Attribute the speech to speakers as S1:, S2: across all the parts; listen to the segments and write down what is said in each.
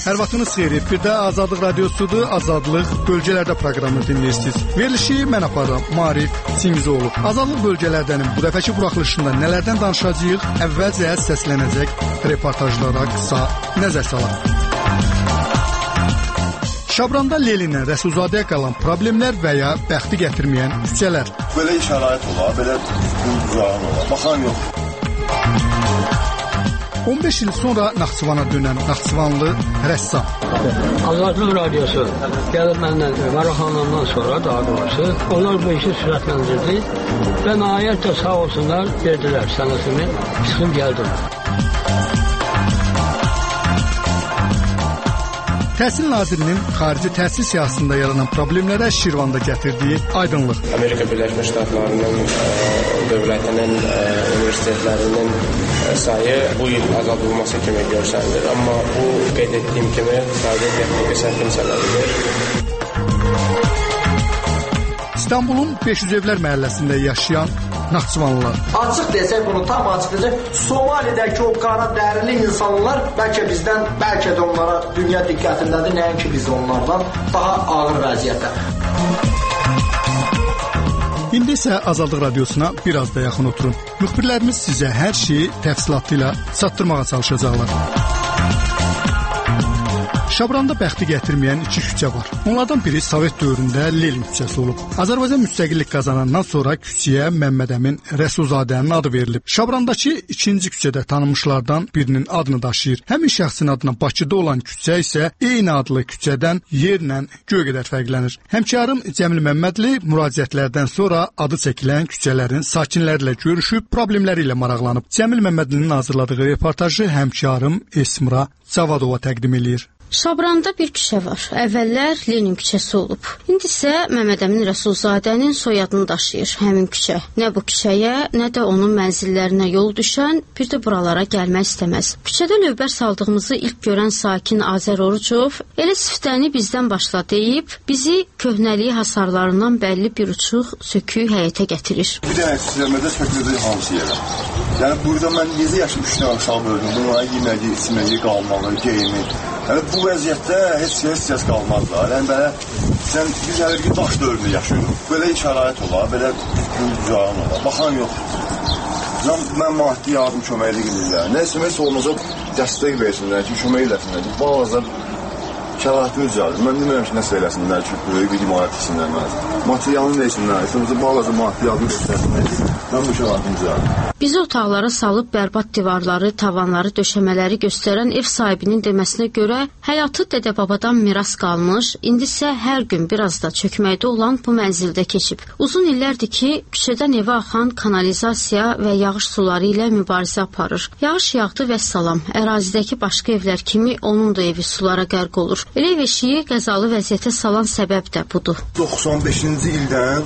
S1: Hər vaxtınız xeyir. Efirdə Azadlıq Radiosudur. Azadlıq bölgələrdə proqramını dinləyirsiniz. Verilişi mən aparıram. Maarif Çingizoğlu. Azadlıq bölgələrdənin bu dəfəki buraxılışında nələrdən danışacağıq? Əvvəlcə səslənəcək reportajlara qısa nəzər salaq. Şabranda Leninlə Rəsulzadəyə qalan problemlər və ya bəxti gətirməyən küçələr.
S2: Belə şərait olar, belə düzgün olar. Baxan yox.
S1: 15 il sonra Naxçıvana dönən Naxçıvanlı rəssam.
S3: Azadlıq Radiosu gəlib məndən maraqlanandan sonra daha doğrusu onlar bu işi sürətləndirdi və nəhayət də sağ olsunlar verdilər sənətimi, çıxıb gəldim.
S1: Təhsil Nazirinin xarici təhsil siyasətində yaranan problemlərə Şirvanda gətirdiyi aydınlıq.
S4: Amerika Birləşmiş Ştatlarının dövlətinin universitetlərinin sayı bu il azaldılması kimi görsənilir. Amma bu qeyd etdiyim kimi sadəcə texniki səhvin səbəbidir.
S1: İstanbulun 500 evlər məhəlləsində yaşayan Naxçıvanlılar.
S5: Açıq desək bunu, tam açıq desək, Somalidəki o qara dərili insanlar bəlkə bizdən, bəlkə də onlara dünya diqqətindədir, nəinki biz onlardan daha ağır vəziyyətdə.
S1: İndi isə Azadlıq Radiosuna biraz da yaxın oturun. Müxbirlərimiz sizə hər şeyi təfsilatıyla çatdırmağa çalışacaqlar. Şabranda bəxti gətirməyən iki küçə var. Onlardan biri Sovet dövründə Lenin küçəsi olub. Azərbaycan müstəqillik qazanandan sonra küçəyə Məmmədəmin Rəsulzadənin adı verilib. Şabrandakı ikinci küçədə tanınmışlardan birinin adını daşıyır. Həmin şəxsin adına Bakıda olan küçə isə eyni adlı küçədən yerlə göy qədər fərqlənir. Həmkarım Cəmil Məmmədli müraciətlərdən sonra adı çəkilən küçələrin sakinləri ilə görüşüb problemləri ilə maraqlanıb. Cəmil Məmmədlinin hazırladığı reportajı həmkarım Esmira Cavadova təqdim edir.
S6: Şabranda bir küçə var. Əvvəllər Lenin küçəsi olub. İndi isə Məmmədəmin Rəsulzadənin soyadını daşıyır həmin küçə. Nə bu küçəyə, nə də onun mənzillərinə yol düşən bir də buralara gəlmək istəməz. Küçədə lövbər saldığımızı ilk görən sakin Azər Orucov elə siftəni bizdən başla deyib, bizi köhnəliyi hasarlarından bəlli bir uçuq sökük həyətə gətirir.
S2: Bir dənə sistemdə söküldü hamısı yerə. Yəni burada mən necə yaşım 3 dənə uşaq böyüdüm. Bunlara yeməyi, içməyi, qalmalı, geyimi. Yəni bu vəziyyətdə heç səs qalmaz da. Yəni belə biz hələ bir daş dövründə yaşayırıq. Belə şərait olar, belə düzgün olar. Baxan yox. Mən maddi yardım köməkli edirlər. Nə isə olmasa dəstək versinlər ki, kömək eləsinlər ki, bazı şəraitini düzəldir. Mən demirəm ki, nəsə eləsinlər ki, böyük bir imarət etsinlər mənə. Materialını versinlər, bazı maddi yardım göstərsinlər ki, mən bu şəraitini düzəldim.
S6: Bizi otaqlara salıb bərbad divarları, tavanları, döşəmələri göstərən ev sahibinin deməsinə görə həyatı dədə-babadan miras qalmış, indi isə hər gün biraz da çökməkdə olan bu mənzildə keçib. Uzun illərdir ki, küçədən evə axan kanalizasiya və yağış suları ilə mübarizə aparır. Yağış yağdı və salam, ərazidəki başqa evlər kimi onun da evi sulara qərq olur. Elə ev eşiyi qəzalı vəziyyətə salan səbəb də budur.
S2: 95-ci ildən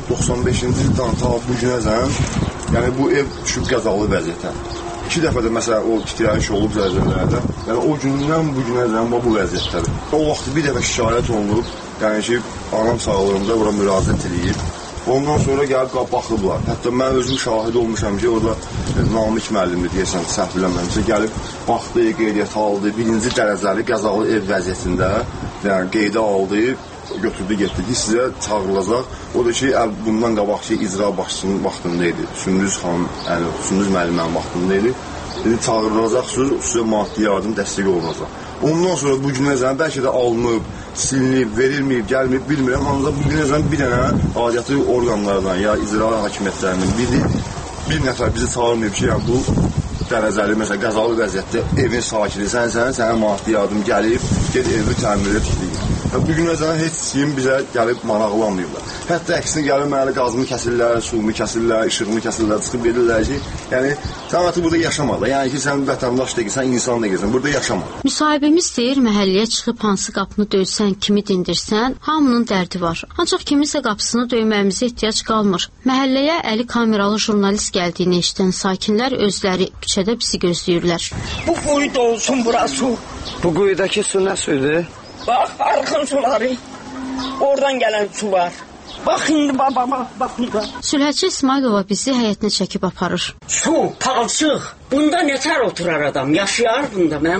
S2: ta bu günəcən yəni bu ev düşüb qəzalı vəziyyətə. 2 dəfə də məsələn o titrəyiş olub zəlzələlərdə. Yəni o gündən bu günəcən bu vəziyyətdədir. O vaxt bir dəfə şikayət olunub, yəni ki, anam sağlığında ora müraciət edib. Ondan sonra gəlib baxıblar. Hətta mən özüm şahid olmuşam ki, orada Namik müəllimdir deyəsən, səhv bilməmsə, gəlib baxdı, qeydiyyat aldı, birinci dərəcəli qəzalı ev vəziyyətində, yəni qeydə aldı, götürdü, getdi ki, sizə çağırılacaq. O da ki, bundan qabaq ki, icra başçının vaxtında idi. Sündüz xanım, yəni Sündüz müəllimənin vaxtında idi. Dedi, çağırılacaqsınız, sizə maddi yardım dəstək olunacaq. Ondan sonra bu günəcən bəlkə də alınıb, silinib, verilməyib, gəlməyib, bilmirəm. Ancaq bu günəcən bir dənə aidiyyatı orqanlardan ya icra hakimiyyətlərinin bir nəfər bizi çağırmayıb ki, yəni bu dərəcəli, məsələn, qəzalı vəziyyətdə evin sakini, sənə maddi yardım gəlib, ged evi təmir edib, işləyib. Bu günəcən heç kim bizə gəlib maraqlanmayıblar. Hətta əksinə gəlib mənə qazımı kəsirlər, suyumu kəsirlər, işığımı kəsirlər, çıxıb verirlər ki, yəni sən artıq burada yaşamadın. Yəni ki, sən vətəndaş deyilsən, sən insan deyilsən, burada yaşama.
S6: Müsahibimiz deyir, məhəlləyə çıxıb hansı qapını döysən, kimi dindirsən, hamının dərdi var. Ancaq kiminsə qapısını döyməyimizə ehtiyac qalmır. Məhəlləyə əli kameralı jurnalist gəldiyini eşidən sakinlər özləri küçədə bizi gözləyirlər.
S7: Bu quyu dolsun bura su.
S3: Bu quyudakı su nə sudur?
S7: Bax, arxın suları. Oradan gələn su var. Bax indi babama, bax indi.
S6: Sülhəçi İsmailova bizi həyətinə çəkib aparır.
S7: Su, palçıq. Bunda nətər oturar adam? Yaşayar bunda mənim balam.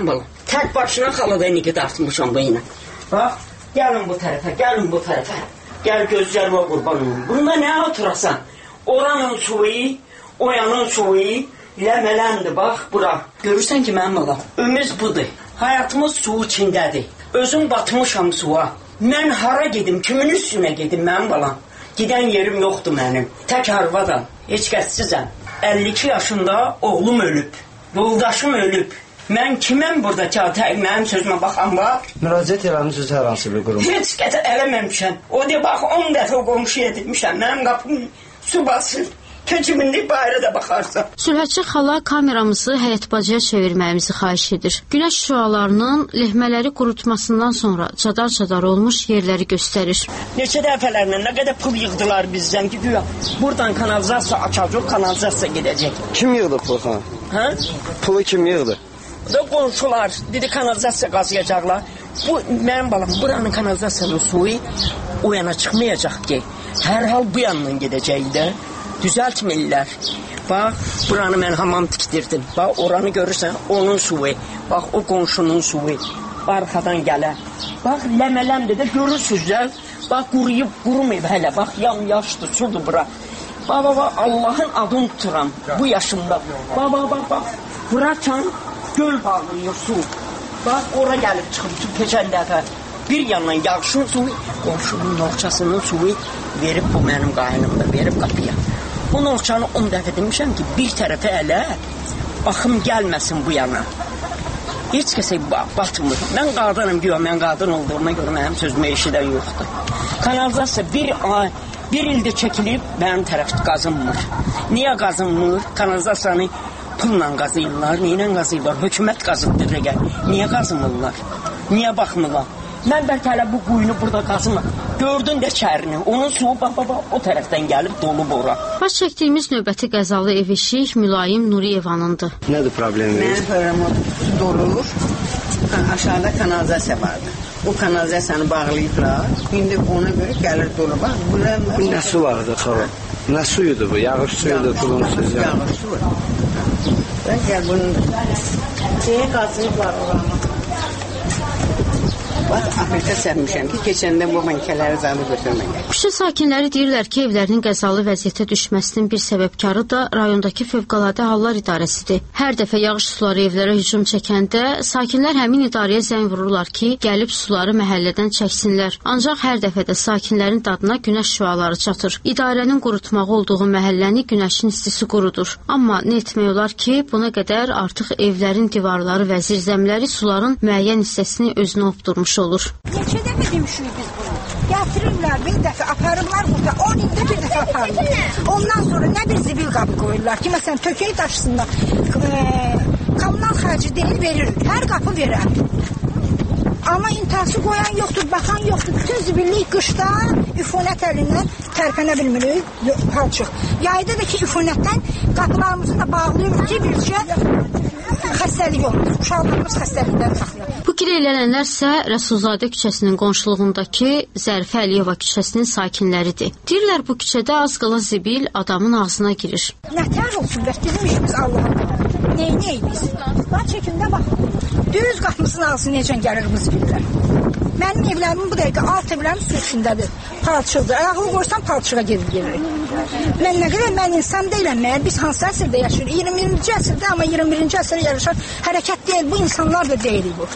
S7: Tək başına xalada niki dartmışam bu ilə. Bax, gəlin bu tərəfə, gəlin bu tərəfə. Gəl gözlərime qurban olun. Bunda nə oturasan? Oranın suyu, oyanın suyu, ləmələndir, bax, bura. Görürsən ki, mənim balam, ömüz budur. Həyatımız su içindədir. Özüm batmışam suya. Mən hara gedim, kimin üstünə gedim mənim balam? Gedən yerim yoxdur mənim. Tək arvadam, heç kəssizəm. 52 yaşında oğlum ölüb, yoldaşım ölüb. Mən kiməm burada ki, mənim sözümə baxan var?
S8: Müraciət eləmişsiniz hər hansı bir qurum?
S7: Heç qədə eləməmişəm. O deyə bax, 10 dəfə qonşu edilmişəm. Mənim qapım su basır. Köçümünlük bayra da baxarsan.
S6: Sülhətçi xala kameramızı həyət bacaya çevirməyimizi xahiş edir. Günəş şüalarının lehmələri qurutmasından sonra cadar-cadar olmuş yerləri göstərir.
S7: Neçə dəfələrlə nə qədər pul yığdılar bizdən ki, güya buradan kanalizasiya açacaq, kanalizasiya gedəcək.
S8: Kim yığdı pulu?
S7: Hə?
S8: Pulu kim yığdı?
S7: Da qonşular dedi kanalizasiya qazıyacaqlar. Bu mənim balam buranın kanalizasiyanın suyu o yana çıxmayacaq ki. Hər hal bu yandan gedəcək də. Düzəltmirlər. Bax, buranı mən hamam tikdirdim. Bax, oranı görürsən, onun suyu. Bax, o qonşunun suyu. Arxadan gələr. Bax, ləmələmdir də görürsünüz də. Bax, quruyub, qurumayıb hələ. Bax, yam-yaşdır, sudur bura. Bax, Allahın adını tuturam bu yaşımda. Bax. Buracan göl bağlayır su. Bax, ora gəlib çıxıb keçən dəfə. Bir yandan yağışın suyu, qonşunun noxçasının suyu verib bu mənim qaynımda, verib qapıya. Bu noxçanı 10 dəfə demişəm ki, bir tərəfə ələ, baxım gəlməsin bu yana. Heç kəsə batmır. Mən qadınım, güya mən qadın olduğuma görə mənim sözümə eşidən yoxdur. Kanalizasiya bir ildə çəkilib, mənim tərəf qazınmır. Niyə qazınmır? Kanalizasiyanı pulla qazıyırlar, neylə qazıyırlar? Hökumət qazıdır rəqə. Niyə qazımırlar? Niyə baxmırlar? Mən bəlkə hələ bu quyunu burada qazımam. Gördün də çərini. Onun suyu o tərəfdən gəlib dolub ora.
S6: Baş çəkdiyimiz növbəti qəzalı ev eşik Mülayim Nuriyevanındır.
S8: Nədir problemi?
S9: Mənim problemim dolur. Aşağıda kanalizasiya vardı. O kanalizasiyanı bağlayıblar. İndi ona görə gəlir dolu. Bax,
S8: bu nə su vardı xala? Nə suyudur bu? Yağış suyudur, bunun suyu.
S9: Yağış su var. Ben gəl bunun şeye qazıyıblar oranı. Bax, Afrika sərmişəm ki, keçəndə bu mənkələri zalı götürməyək.
S6: Küçə sakinləri deyirlər ki, evlərinin qəzalı vəziyyətə düşməsinin bir səbəbkarı da rayondakı Fövqəladə Hallar İdarəsidir. Hər dəfə yağış suları evlərə hücum çəkəndə sakinlər həmin idarəyə zəng vururlar ki, gəlib suları məhəllədən çəksinlər. Ancaq hər dəfə də sakinlərin dadına günəş şüaları çatır. İdarənin qurutmağı olduğu məhəlləni günəşin istisi qurudur. Amma nə etmək olar ki, buna qədər artıq evlərin divarları və zirzəmləri suların müəyyən hissəsini özünə opdurmuş olur.
S10: Neçə dəfə demişik biz bunu? Gətirirlər, bir dəfə aparırlar burada, 10 ildə bir dəfə aparırlar. Ondan sonra nə bir zibil qabı qoyurlar ki, məsələn, tökəyi daşısında kommunal xərci deyil, verir. Hər qapı verər. Amma intihası qoyan yoxdur, baxan yoxdur. Bütün zibillik qışda üfunət əlindən tərpənə bilmirik, palçıq. Yayda da ki, üfunətdən qapılarımızı da bağlayırıq ki, bircə xəstəlik olur. Uşaqlarımız xəstəlikdən saxlayır.
S6: Bu gileylənənlər isə Rəsulzadə küçəsinin qonşuluğundakı Zərifə Əliyeva küçəsinin sakinləridir. Deyirlər bu küçədə az qala zibil adamın ağzına girir.
S10: Nətər olsun, bizim işimiz Allah'a. Neynəyik biz? Bax, çəkimdə bax. Düz qapımızın ağzı necə gəlir bu zibillər. Mənim evlərimin bu dəqiqə alt evlərim su içindədir. Palçıqdır. Ayağını qoysan palçığa gedirik. Mən nə qədər mən insan deyiləm, məyər biz hansı əsrdə yaşayırıq? 21-ci əsrdə, amma 21-ci əsrdə yarışan hərəkət deyil, bu insanlar da deyilik bu.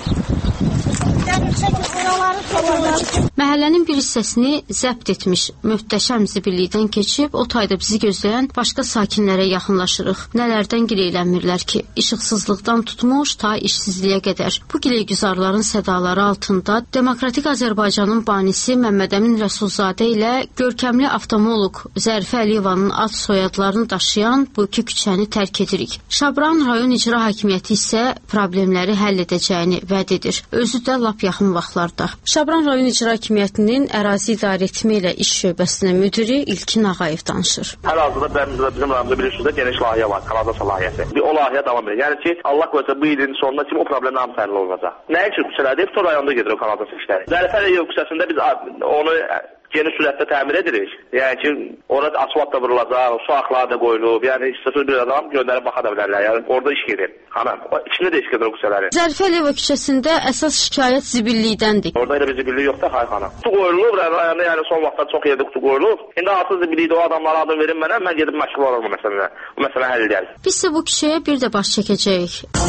S6: Məhəllənin bir hissəsini zəbt etmiş möhtəşəm zibillikdən keçib o tayda bizi gözləyən başqa sakinlərə yaxınlaşırıq. Nələrdən gileylənmirlər ki, işıqsızlıqdan tutmuş ta işsizliyə qədər. Bu gileygüzarların sədaları altında Demokratik Azərbaycanın banisi Məmmədəmin Rəsulzadə ilə görkəmli avtomoloq Zərifə Əliyevanın ad soyadlarını daşıyan bu iki küçəni tərk edirik. Şabran rayon icra hakimiyyəti isə problemləri həll edəcəyini vəd edir. Özü də lap yaxın vaxtlarda. Şabran rayon icra hakimiyyətinin ərazi idarəetmə ilə iş şöbəsinin müdiri İlkin Ağayev danışır.
S11: Hal-hazırda bizim rayonumuzda bilirsiniz də geniş layihə var, kanalizasiya layihəsi. O layihə davam edir. Yəni ki, Allah qoysa bu ilin sonuna kimi o problem hamısı həll olunacaq. Nəyə üçün küçələrdə? Hep rayonda gedir o kanalizasiya işləri. Zərifə Əliyev küçəsində biz onu yeni sürətdə təmir edirik. Yəni ki, orada asfalt da vurulacaq, su axları da qoyulub. Yəni istəsiz bir adam göndərib baxa da bilərlər. Yəni orada iş gedir. Xanım, içində də iş gedir o küçələrin.
S6: Zərifə Əliyeva küçəsində əsas şikayət zibillikdəndir.
S11: Orada elə bir zibillik yoxdur, xay xanım. Kutu qoyulub, yəni son vaxtda çox yerdə kutu qoyulub. İndi artıq zibillikdə o adamlara adım verin mənə, mən gedib məşğul olurum bu məsələyə. Bu məsələ həll edərik.
S6: Biz isə bu küçəyə bir də baş çəkəcəyik.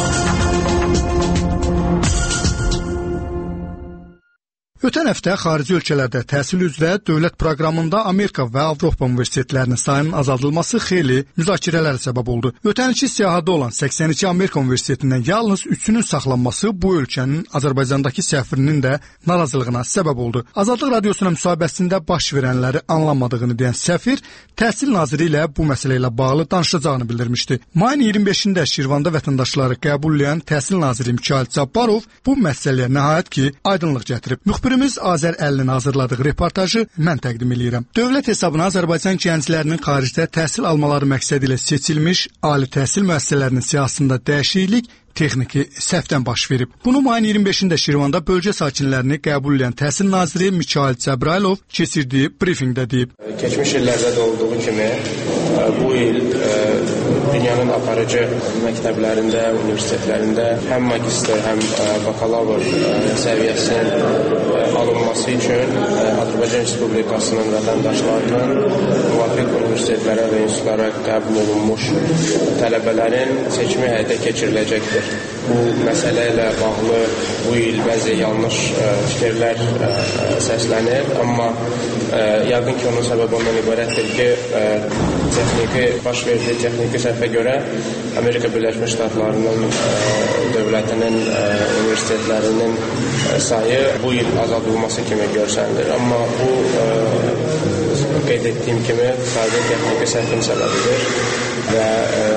S1: Ötən həftə xarici ölkələrdə təhsil üzrə dövlət proqramında Amerika və Avropa universitetlərinin sayının azaldılması xeyli müzakirələrə səbəb oldu. Ötən ilki siyahıda olan 82 Amerika universitetindən yalnız 3-ünün saxlanması bu ölkənin Azərbaycandakı səfirinin də narazılığına səbəb oldu. Azadlıq radiosuna müsahibəsində baş verənləri anlamadığını deyən səfir təhsil naziri ilə bu məsələ ilə bağlı danışacağını bildirmişdi. Mayın 25-də Şirvanda vətəndaşları qəbulləyən təhsil naziri Mikayıl Cabbarov bu məsələyə nəhayət ki, aydınlıq gətirib. Müxbirimiz Azər Əlinin hazırladığı reportajı mən təqdim edirəm. Dövlət hesabına Azərbaycan gənclərinin xaricdə təhsil almaları məqsədi ilə seçilmiş ali təhsil müəssisələrinin siyahısında dəyişiklik texniki səhvdən baş verib. Bunu mayın 25-də Şirvanda bölgə sakinlərini qəbul edən təhsil naziri Mikayıl Cabbarov keçirdiyi brifinqdə deyib.
S4: Keçmiş illərdə də olduğu kimi bu il dünyanın aparıcı məktəblərində, universitetlərində həm magistr, həm bakalavr səviyyəsinin alınması üçün Azərbaycan Respublikasının vətəndaşlarının müvafiq universitetlərə və institutlara qəbul olunmuş tələbələrin seçimi həyata keçiriləcəkdir. Bu məsələ ilə bağlı bu il bəzi yanlış fikirlər səslənir, amma yəqin ki, onun səbəbi ondan ibarətdir ki, baş verdiyi texniki səhvə görə Amerika Birləşmiş Ştatlarının dövlətinin universitetlərinin sayı bu il azaldılması kimi görsənilir. Amma bu qeyd etdiyim kimi sadəcə texniki səhvin səbəbidir və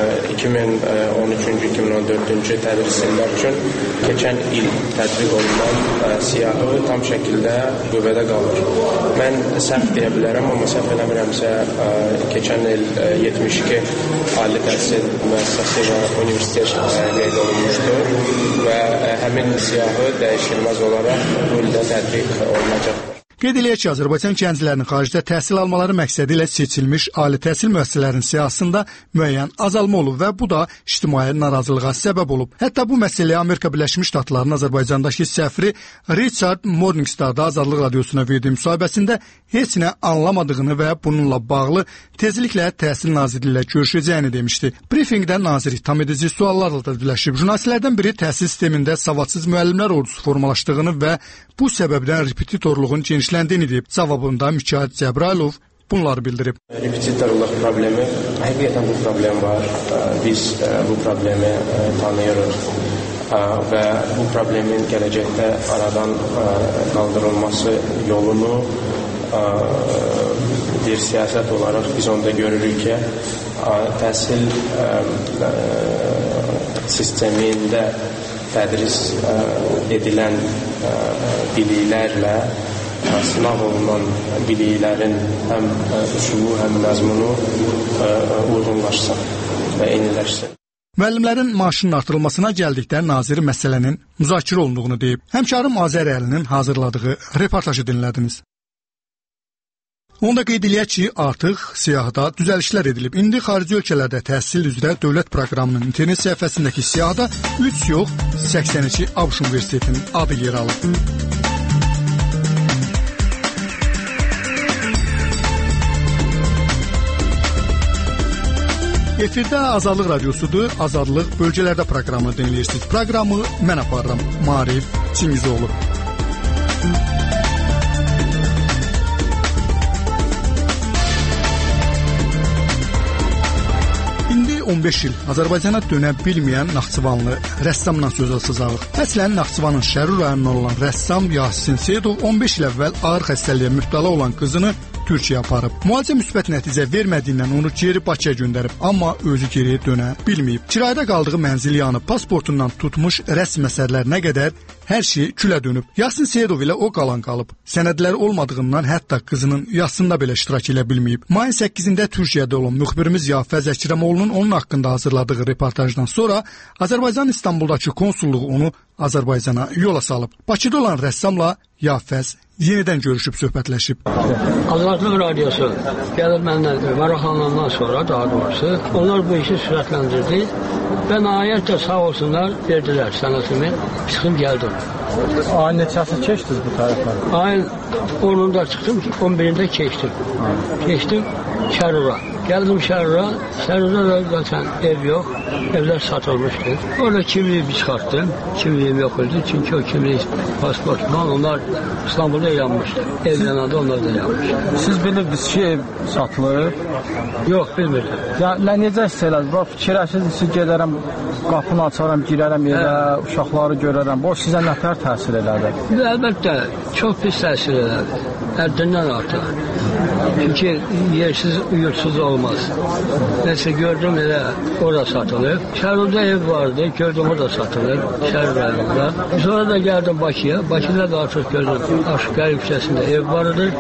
S4: 2013-2014-cü tədris illər üçün keçən il tətbiq olunan siyahı tam şəkildə qüvvədə qalır. Mən səhv deyə bilərəm, amma səhv eləmirəmsə keçən il 72 ali təhsil müəssisəsi və universitet qeyd olunmuşdur və həmin siyahı dəyişilməz olaraq bu ildə tətbiq olunacaqdır.
S1: Qeyd eləyək ki, Azərbaycan gənclərinin xaricdə təhsil almaları məqsədi ilə seçilmiş ali təhsil müəssisələrinin siyahısında müəyyən azalma olub və bu da ictimai narazılığa səbəb olub. Hətta bu məsələyə Amerika Birləşmiş Ştatlarının Azərbaycandakı səfiri Richard Morningstar da Azadlıq radiosuna verdiyi müsahibəsində heç nə anlamadığını və bununla bağlı tezliklə təhsil naziri ilə görüşəcəyini demişdi. Brifinqdə nazirlik tam edici suallarla da birləşib. Jurnalistlərdən biri təhsil sistemində savadsız müəllimlər ordusu formalaşdığını və bu səbəbdən repetitorluğun genişləndiyini deyib. Cavabında Mikayıl Cabbarov bunları bildirib.
S4: Repetitorluq problemi, həqiqətən bu problem var. Biz bu problemi tanıyırıq və bu problemin gələcəkdə aradan qaldırılması yolunu bir siyasət olaraq biz onda görürük ki, təhsil sistemində tədris edilən biliklərlə sınav olunan biliklərin həm üsulu, həm məzmunu uyğunlaşsın və eyniləşsin.
S1: Müəllimlərin maaşının artırılmasına gəldikdə nazir məsələnin müzakirə olunduğunu deyib. Həmkarım Azər Əlinin hazırladığı reportajı dinlədiniz. Onda qeyd eləyək ki, artıq siyahıda düzəlişlər edilib. İndi xarici ölkələrdə təhsil üzrə dövlət proqramının internet səhifəsindəki siyahıda 3 yox, 82 ABŞ Universitetinin adı yer alıb. Efirdə Azadlıq radiosudur. Azadlıq bölgələrdə proqramını dinləyirsiniz. Proqramı mən aparıram. Maarif Çingizoğlu. İndi 15 il Azərbaycana dönə bilməyən Naxçıvanlı rəssamdan söz açacağıq. Əslən Naxçıvanın Şərur rayonundan olan rəssam Yasin Seyidov 15 il əvvəl ağır xəstəliyə mübtəla olan qızını Türkiyəyə aparıb. Müalicə müsbət nəticə vermədiyindən onu geri Bakıya göndərib, amma özü geri dönə bilməyib. Kirayədə qaldığı mənzil yanıb, pasportundan tutmuş rəsm əsərlərinə qədər Hər şey külə dönüb. Yasin Seyidov ilə o qalan qalıb. Sənədləri olmadığından hətta qızının yasında belə iştirak edə bilməyib. Mayın 8-də Türkiyədə olan müxbirimiz Yafəz Əkrəmoğlu'nun onun haqqında hazırladığı reportajdan sonra Azərbaycan İstanbuldakı konsulluğu onu Azərbaycana yola salıb. Bakıda olan rəssamla Yafəz yenidən görüşüb söhbətləşib.
S3: Azadlıq Radiosu gəlib məndən maraqlanandan sonra daha doğrusu onlar bu işi sürətləndirdi və nəhayət də sağ olsunlar verdilər sənətimi. Çıxdım gəldim.
S12: Ayın neçəsi keçdiniz bu tərəflərə?
S3: Ayın 10'unda çıxdım, 11'inde keçdim. Keçdim Şərura. Geldim Şərura. Şərurda da zaten ev yok. Evler satılmıştı. Orada kimliğimi çıkarttım. Kimliğim yok oldu. Çünkü o kimlik pasportman onlar İstanbul'da yanmıştı. Evlenende onlar da yanmış.
S12: Siz bilirdiniz ki ev satılır?
S3: Yok bilmirdim.
S12: Ya necə hiss elədiniz? Bax fikirləşirsiniz ki gedərəm, qapını açaram, girərəm evə, uşaqları görərəm. Bu sizə nətər təsir elədi?
S3: Əlbəttə çox pis təsir elədi. Həddindən artıq. Çünki yersiz, yurtsuz olmaz. Nəsə gördüm elə orada satılır. Şərurda ev vardı, gördüm orada satılır. Şərur rayonunda. Sonra da geldim Bakıya. Bakıda da artıq gördüm. Aşıqlar yüksəsində ev vardı.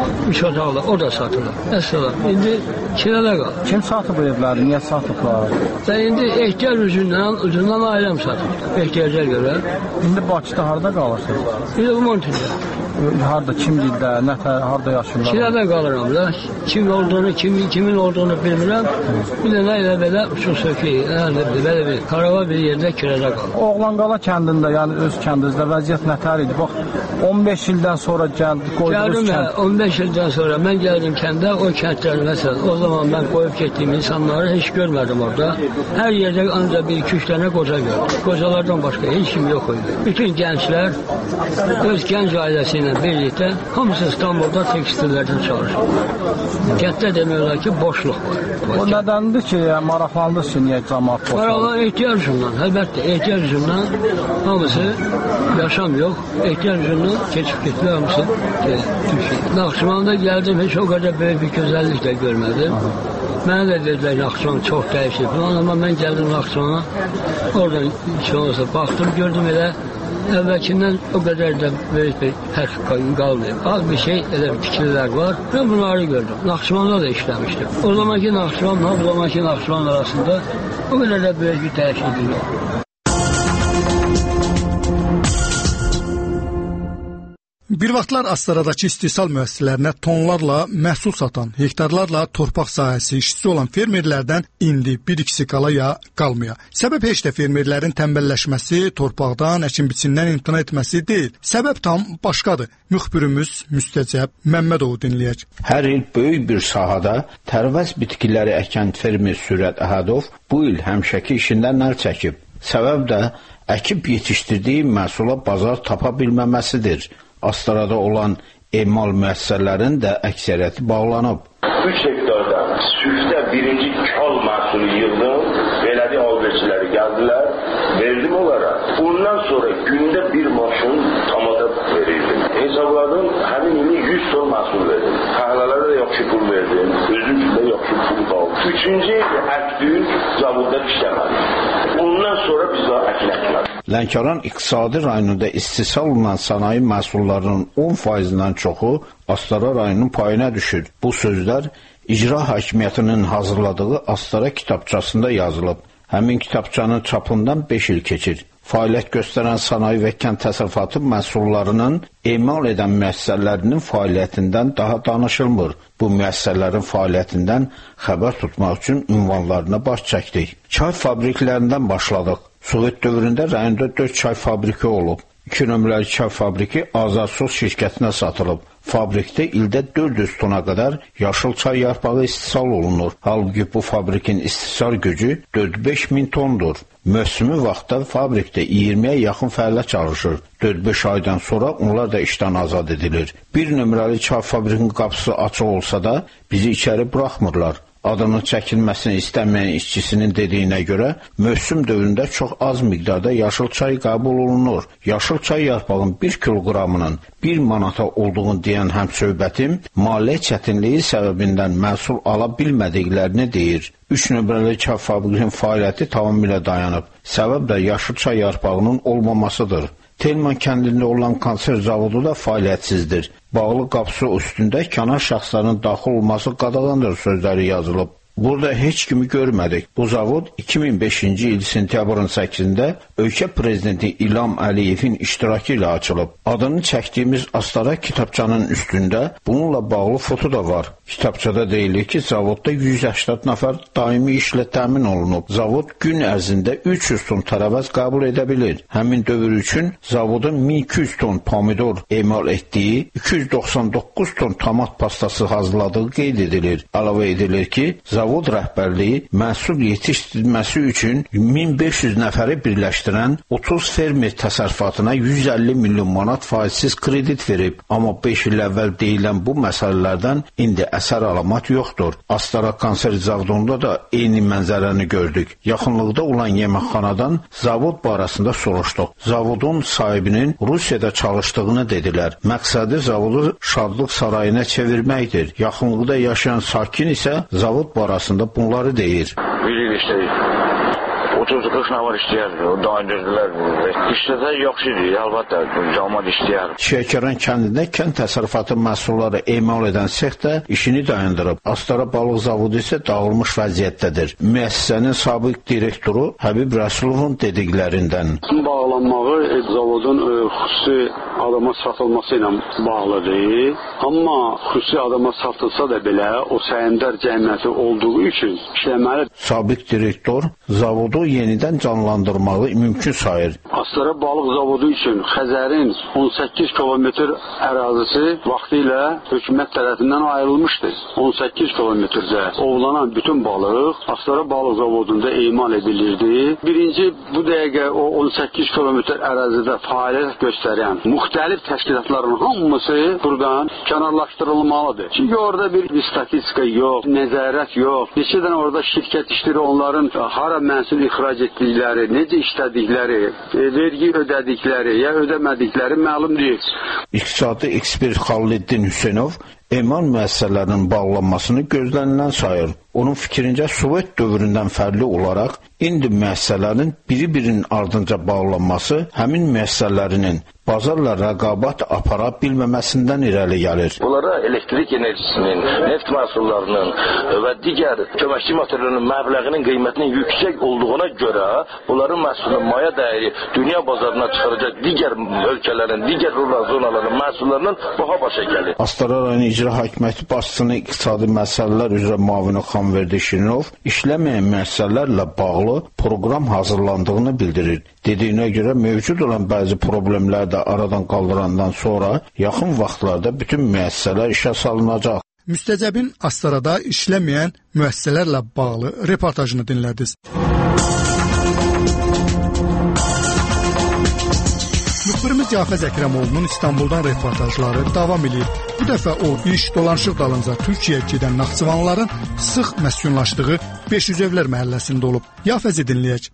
S3: 3 otaqlı, o da satılır. Əsələ, indi kirədə qalır.
S12: Kim satıb bu evləri, niyə satıblar?
S3: İndi ehtiyac ucundan ailəm satıb. Ehtiyaca görə.
S12: İndi Bakıda harada qalırsınız?
S3: İndi Montidə.
S12: Harada, kim dildə, nətər, harada yaşayırlar?
S3: Kirədə qalıram da. Kim olduğunu, kimin olduğunu bilmirəm. Bir də nə elə belə uçuq-sökü, belə bir qarava bir yerdə kirədə qalır.
S12: Oğlanqala kəndində, yəni öz kəndinizdə vəziyyət nətər idi? Bax, 15 ildən sonra gəldik, qoyduğunuz kənd.
S3: 15 ildən sonra mən gəldim kəndə, o kəndlər məsələn, o zaman mən qoyub getdiyim insanları heç görmədim orada. Hər yerdə ancaq 1-2-3 dənə qoca gördüm. Qocalardan başqa heç kim yox idi. Bütün gənclər öz gənc ailəsi ilə birlikdə hamısı İstanbulda tekstillərdən çalışır. Kənddə demək olar ki, boşluq var.
S12: O nədəndir ki, maraqlandınız ki, niyə cəmaat boşalır?
S3: Maraqlan ehtiyacımdan, əlbəttə ehtiyacımdan hamısı yaşam yox, ehtiyacımdan keçib getdi hamısı Türkiyə. Naxçıvanda gəldim, heç o qədər böyük bir gözəllik də görmədim. Mənə də dedilər, Naxçıvan çox dəyişir falan, amma mən gəldim Naxçıvana, oradan baxdım, gördüm elə əvvəlkindən o qədər də böyük bir fərq qalmayıb. Az bir şey, elə bir tikililər var. Mən bunları gördüm. Naxçıvanda da işləmişdim. O zamanki Naxçıvanla bu zamanki Naxçıvan arasında o qədər də böyük bir dəyişiklik yox.
S1: Bir vaxtlar Astaradakı istehsal müəssisələrinə tonlarla məhsul satan, hektarlarla torpaq sahəsi işçisi olan fermerlərdən indi bir ikisi qala ya qalmaya. Səbəb heç də fermerlərin tənbəlləşməsi, torpaqdan, əkin-biçindən imtina etməsi deyil. Səbəb tam başqadır. Müxbirimiz Müstəcəb Məmmədovu dinləyək.
S13: Hər il böyük bir sahada tərəvəz bitkiləri əkən fermer Sürət Əhədov bu il həmişəki işindən əl çəkib. Səbəb də əkib yetişdirdiyi məhsula bazar tapa bilməməsidir. Astarada olan emal müəssisələrinin də əksəriyyəti bağlanıb.
S14: 3 hektarda süfdə birinci kal məhsulu yığdım. Belədi alverçiləri gəldilər. Verdim onlara. Ondan sonra gündə bir maşın tamada verirdim. Hesabladım, həmin ili 100 ton məhsul verdim. Fəhlələrə də yaxşı pul verdim. Özüm üçün də yaxşı pul aldım. 3-cü əkdüyün zavodda işləmədim. Ondan sonra biz daha əkin əkmədik.
S13: Lənkəran iqtisadi rayonunda istehsal olunan sənaye məhsullarının 10%-dən çoxu Astara rayonunun payına düşür. Bu sözlər İcra Hakimiyyətinin hazırladığı Astara kitabçasında yazılıb. Həmin kitabçanın çapından 5 il keçir. Fəaliyyət göstərən sənaye və kənd təsərrüfatı məhsullarının emal edən müəssisələrinin fəaliyyətindən daha danışılmır. Bu müəssisələrin fəaliyyətindən xəbər tutmaq üçün ünvanlarına baş çəkdik. Çay fabriklərindən başladıq. Sovet dövründə rayonda 4 çay fabriki olub. 2 nömrəli çay fabriki Azadsos şirkətinə satılıb. Fabrikdə ildə 400 tona qədər yaşıl çay yarpağı istehsal olunur. Halbuki bu fabrikin istehsal gücü 4-5 min tondur. Mövsümü vaxtda fabrikdə 20-yə yaxın fəhlə çalışır. 4-5 aydan sonra onlar da işdən azad edilir. 1 nömrəli çay fabrikinin qapısı açıq olsa da bizi içəri buraxmırlar. Adının çəkilməsini istəməyən işçisinin dediyinə görə mövsüm dövründə çox az miqdarda yaşıl çay qəbul olunur. Yaşıl çay yarpağın 1 kiloqramının 1 manata olduğunu deyən həmsöhbətim maliyyə çətinliyi səbəbindən məhsul ala bilmədiklərini deyir. 3 nömrəli çay fabrikinin fəaliyyəti tamamilə dayanıb. Səbəb də yaşıl çay yarpağının olmamasıdır. Telman kəndində olan konserv zavodu da fəaliyyətsizdir. Bağlı qapısı üstündə kənar şəxslərin daxil olması qadağandır sözləri yazılıb. Burada heç kimi görmədik. Bu zavod 2005-ci il sentyabrın 8-də ölkə prezidenti İlham Əliyevin iştirakı ilə açılıb. Adını çəkdiyimiz Astara kitabçanın üstündə bununla bağlı foto da var. Kitabçada deyilir ki, zavodda 180 nəfər daimi işlə təmin olunub. Zavod gün ərzində 300 ton tərəvəz qəbul edə bilir. Həmin dövr üçün zavodun 1200 ton pomidor emal etdiyi, 299 ton tomat pastası hazırladığı qeyd edilir. Əlavə edilir ki, zavod rəhbərliyi məhsul yetişdirilməsi üçün 1500 nəfəri birləşdirən 30 fermer təsərrüfatına 150 milyon manat faizsiz kredit verib. Amma 5 il əvvəl deyilən bu məsələlərdən indi əsər əlamat yoxdur. Astara konserv zavodunda da eyni mənzərəni gördük. Yaxınlıqda olan yeməkxanadan zavod barəsində soruşduq. Zavodun sahibinin Rusiyada çalışdığını dedilər. Məqsədi zavodu şadlıq sarayına çevirməkdir. Yaxınlıqda yaşayan sakin isə zavod barəsində bunları deyir.
S14: Bir il işləyir. 30-40 nəfər işləyər, dayandırsılar. İşdə də yaxşı idi, əlbəttə, cəmaət işləyər.
S13: Şəkəran kəndində kənd təsərrüfatı məhsulları emal edən sex də işini dayandırıb. Astara balıq zavodu isə dağılmış vəziyyətdədir. Müəssisənin sabiq direktoru Həbib Rəsulovun dediklərindən.
S15: Bağlanmağı zavodun xüsusi adama satılması ilə bağlıdır. Amma xüsusi adama satılsa da belə o səhmdar cəmiyyəti olduğu üçün işləməli.
S13: Sabiq direktor zavodu yenidən canlandırmağı mümkün sayır.
S15: Astara balıq zavodu üçün Xəzərin 18 kilometr ərazisi vaxtilə hökumət tərəfindən ayrılmışdır. 18 kilometrcə ovlanan bütün balıq Astara balıq zavodunda emal edilirdi. Birinci bu dəqiqə o 18 kilometr ərazidə fəaliyyət göstərən müxtəlif təşkilatların hamısı buradan kənarlaşdırılmalıdır. Çünki orada bir statistika yox, nəzarət yox. Neçə dənə orada şirkət işləri onların hara məhsul ixrac etdikləri, necə işlədikləri, vergi ödədikləri ya ödəmədikləri məlum deyil.
S13: İqtisadi ekspert Xalleddin Hüseynov emal müəssisələrinin bağlanmasını gözlənilən sayır. Onun fikrincə Sovet dövründən fərqli olaraq indi müəssisələrin biri-birinin ardınca bağlanması həmin müəssisələrinin bazarla rəqabət apara bilməməsindən irəli gəlir.
S14: Bunlara elektrik enerjisinin, neft məhsullarının və digər köməkçi materialının məbləğinin qiymətinin yüksək olduğuna görə bunların məhsulunun maya dəyəri dünya bazarına çıxaracaq digər ölkələrin, digər rural zonaların məhsullarının baha başa gəlir.
S13: Astara rayon İcra Hakimiyyəti başçısının iqtisadi məsələlər üzrə müavini Xanverdi Şirinov işləməyən müəssisələrlə bağlı proqram hazırlandığını bildirir. Dediyinə görə mövcud olan bəzi problemlər də aradan qaldırandan sonra yaxın vaxtlarda bütün müəssisələr işə salınacaq.
S1: Müstəcəbin Astarada işləməyən müəssisələrlə bağlı reportajını dinlədiniz. Müxbirimiz Yafəz Əkrəmoğlu'nun İstanbuldan reportajları davam edir. Bu dəfə o iş dolanışıq dalınca Türkiyəyə gedən Naxçıvanlıların sıx məskunlaşdığı 500 evlər məhəlləsində olub. Yafəzi dinləyək.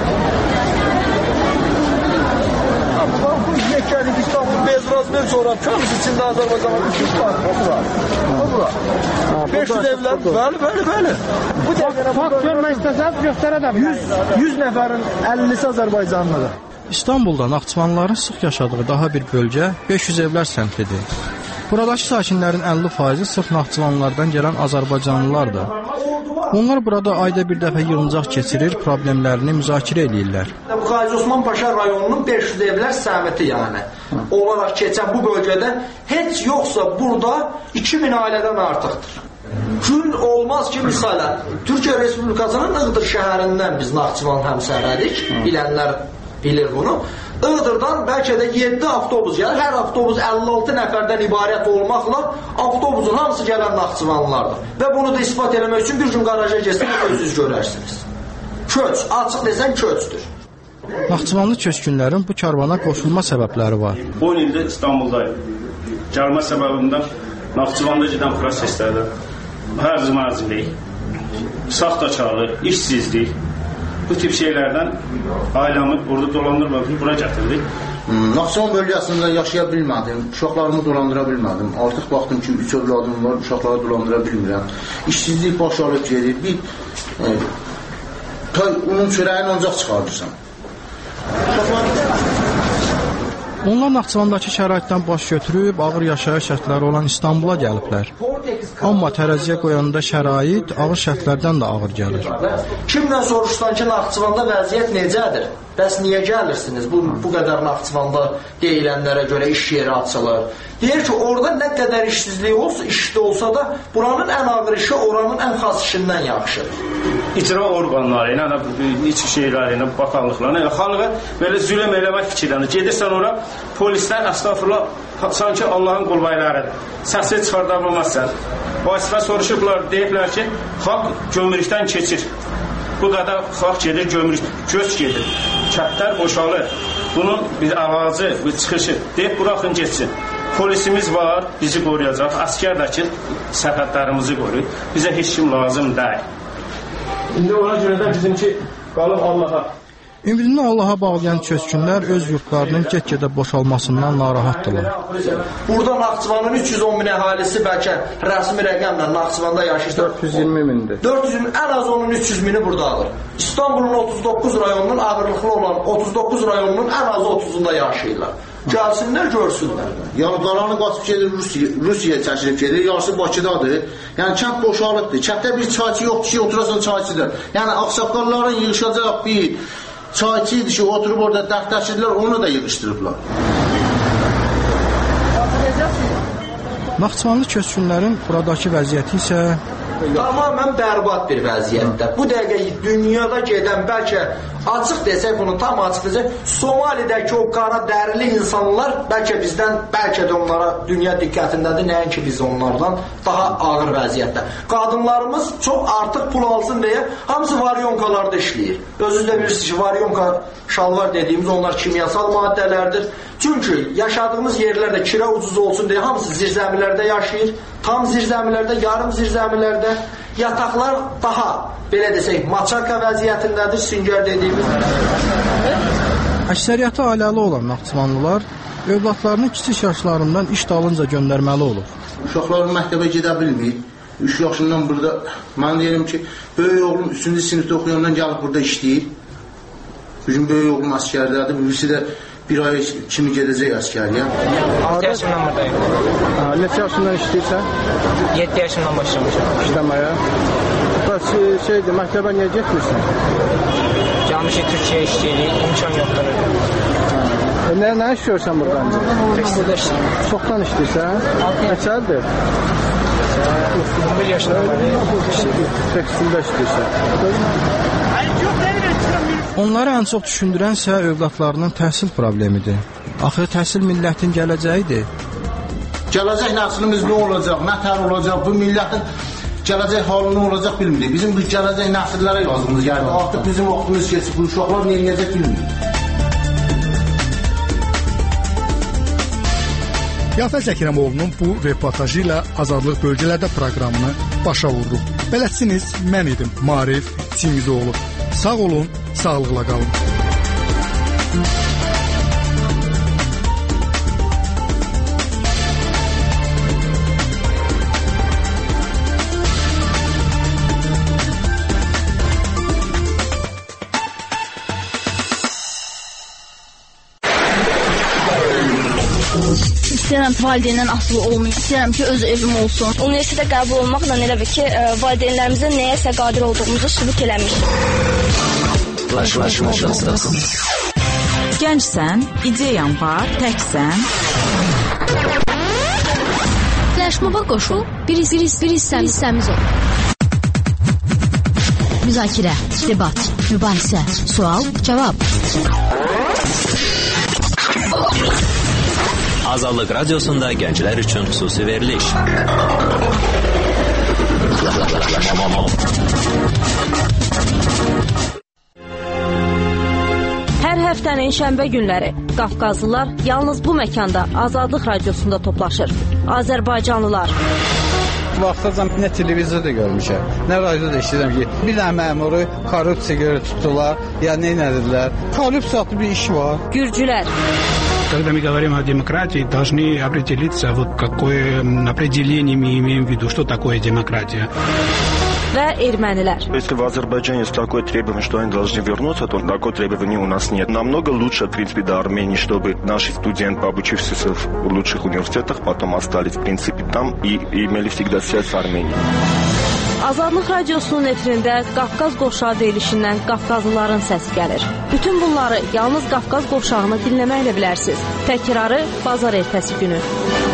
S5: Sonra köyümüz içində Azərbaycanın üstü var. Bura. 500 evlər. Bəli. Bu dəqiqə fakt görmək istəsəz göstərə də bilərik. 100 nəfərin 50'si Azərbaycanlıdır.
S12: İstanbulda Naxçıvanlıların sıx yaşadığı daha bir bölgə 500 evlər səmtidir. Buradakı sakinlərin 50%-i sırf Naxçıvanlılardan gələn Azərbaycanlılardır. Onlar burada ayda bir dəfə yığıncaq keçirir, problemlərini müzakirə edirlər.
S5: Qazi Osman Paşa rayonunun 500 evlər səmti yəni olaraq keçən bu bölgədə heç yoxsa burada 2000 ailədən artıqdır. Gün olmaz ki, misalən, Türkiyə Respublikasının Iğdır şəhərindən biz Naxçıvan həmsərhədik, bilənlər bilir bunu. Iğdırdan bəlkə də 7 avtobus gəlir, hər avtobus 56 nəfərdən ibarət olmaqla avtobusun hamısı gələn Naxçıvanlılardır. Və bunu da ispat eləmək üçün bir gün qaraja geçsiniz, özünüz görərsiniz. Köç, açıq desən köçdür.
S12: Naxçıvanlı köçkünlərin bu karvana qoşulma səbəbləri var.
S16: 10 ildir İstanbuldayım. Gəlmə səbəbimdən Naxçıvanda gedən proseslərdə hərc-mərclik, saxtakarlıq, işsizlik, bu tip şeylərdən ailəmi burada dolandırmaq üçün bura gətirdik.
S17: Naxçıvan bölgəsində yaşaya bilmədim, uşaqlarımı dolandıra bilmədim. Artıq baxdım ki, 3 övladım var, uşaqları dolandıra bilmirəm. İşsizlik baş alıb gedir. Onun çörəyini ancaq çıxardırsan.
S12: Onlar Naxçıvandakı şəraitdən baş götürüb ağır yaşayış şərtləri olan İstanbula gəliblər. Amma tərəziyə qoyanda şərait ağır şərtlərdən də ağır gəlir.
S5: Kimdən soruşsan ki, Naxçıvanda vəziyyət necədir? Bəs niyə gəlirsiniz? Bu qədər Naxçıvanda deyilənlərə görə iş yeri açılır. Deyir ki, orada nə qədər işsizlik olsa, işdə olsa da buranın ən ağır işi oranın ən xas işindən yaxşıdır.
S16: İcra orqanları ilə, iç şeyləri ilə, bakanlıqlarına, xalqa belə zülm eləmək fikirlərini. Gedirsən ora, polislər, əstağfurullah, sanki Allahın qulbaylarıdır. Səsi çıxarda bilməzsən. Vasifə soruşublar, deyiblər ki, xalq gömrükdən keçir. Bu qədər xalq gedir, gömrük, göz gedir. Kətlər boşalır. Bunun bir avazı, bir çıxışı. Deyib, buraxın geçsin. Polisimiz var, bizi qoruyacaq. Əskər də ki, sərhədlərimizi qoruyur. Bizə heç kim lazım deyil. İndi ona görə də bizimki qalıb Allaha.
S12: Ümidini Allaha bağlayan köçkünlər öz yurtlarının get-gedə boşalmasından narahatdırlar.
S5: Burada Naxçıvanın 310 min əhalisi bəlkə rəsmi rəqəmlə Naxçıvanda yaşayır.
S8: 420 mindir.
S5: 420 ən az onun 300 mini buradadır. İstanbulun 39 rayonunun ağırlıqlı olan 39 rayonunun ən az 30'unda yaşayırlar. Gəlsinlər, görsünlər.
S17: Yəni qalanı qaçıb gedir Rusiyaya çəkilib gedir, yarısı Bakıdadır. Yəni kənd boşalıbdır. Kənddə bir çayçı yoxdur ki, oturasan çayçıdır. Yəni ağsaqqalların yığışacaq bir çayçı idi ki, oturub orada dəftərçilər, onu da yığışdırıblar.
S12: Naxçıvanlı köçkünlərin buradakı vəziyyəti isə
S5: tamamən bərbad bir vəziyyətdə. Bu dəqiqə dünyada gedən, bəlkə açıq desək bunu, tam açıq desək, Somalidəki o qara dərili insanlar bəlkə bizdən, bəlkə də onlara dünya diqqətindədir, nəinki biz onlardan daha ağır vəziyyətdə. Qadınlarımız çox artıq pul alsın deyə hamısı varyonkalarda işləyir. Özünüz də bilirsiniz ki, varyonka şalvar dediğimiz onlar kimyasal maddələrdir. Çünki yaşadığımız yerlərdə kira ucuz olsun deyə hamısı zirzəmilərdə yaşayır. Tam zirzəmilərdə, yarım zirzəmilərdə. Yataqlar daha, belə desək, maçaka vəziyyətindədir, süngər dediyimiz.
S12: Əksəriyyəti ailəli olan Naxçıvanlılar övladlarını kiçik yaşlarından iş dalınca göndərməli olur.
S17: Uşaqlarım məktəbə gedə bilmir. 3 yaşından burada, mən deyirəm ki, böyük oğlum 3-cü sinifdə oxuyandan gəlib burada işləyir. Bugün böyük oğlum əskərdədir, birisi də bir ay kimi gedəcək əskərliyə.
S18: 6 yaşımdan buradayım.
S8: Neçə yaşından işləyirsən?
S18: 7 yaşımdan başlamışam.
S8: İşləməyə. Bəs məktəbə niyə getmirsən?
S18: Gəlmişik Türkiyə işləyirik, imkan yoxdur.
S8: Nə iş görsən buradan?
S18: Tekstildə işləyirəm.
S8: Çoxdan işləyirsən? Neçədir?
S18: 11 yaşından beri
S8: tekstildə işləyirsən.
S12: Onları ən çox düşündürənsə övladlarının təhsil problemidir. Axı təhsil millətin gələcəyidir.
S17: Gələcək nəslimiz nə olacaq, nə tər olacaq, bu millətin gələcək halı nə olacaq bilmirik. Bizim bu gələcək nəsillərə lazımdır. Yəni artıq bizim vaxtımız keçib, bu uşaqlar nə edəcək bilmirik.
S1: Yafət Zəkirəmoğlu'nun bu reportajı ilə Azadlıq Bölgələrdə proqramını başa vururuq. Bələdçiniz mən idim, Maarif Çingizoğlu. Sağ olun, sağlıqla qalın.
S19: İstəyirəm valideyndən asılı olmayım. İstəyirəm ki, öz evim olsun.
S20: Universitetə qəbul olmaqla elə bir ki, valideynlərimizin nəyəsə qadir olduğumuzu sübut eləmiş.
S21: Gəncsən, ideyan var, təksən.
S19: Flaşmoba qoşul, bir hissəmiz ol. Müzakirə, debat, mübahisə, sual, cavab.
S22: Azadlıq Radiosunda gənclər üçün xüsusi veriliş.
S23: Hər həftənin şənbə günləri Qafqazlılar yalnız bu məkanda Azadlıq Radiosunda toplaşır. Azərbaycanlılar.
S8: Vaxtacan nə televizorda görmüşəm, nə radioda eşidirəm ki, bir dənə məmuru korrupsiya görə tutdular, ya nə edildilər. Korrupsiya adlı bir iş var.
S23: Gürcülər.
S24: Когда мы говорим о демократии, должны определиться, вот какое определение мы имеем в виду, что такое демократия.
S23: və ermənilər.
S2: Если в Азербайджане есть такое требование, что они должны вернуться, то такое требование у нас нет. Намного лучше, в принципе, до Армении, чтобы наши студенты, обучившиеся в лучших университетах, потом остались, в принципе, там и имели всегда связь с Арменией.
S23: Azadlıq Radiosunun efirində Qafqaz qovşağı verilişindən Qafqazlıların səsi gəlir. Bütün bunları yalnız Qafqaz qovşağını dinləməklə bilərsiniz. Təkrarı bazar ertəsi günü.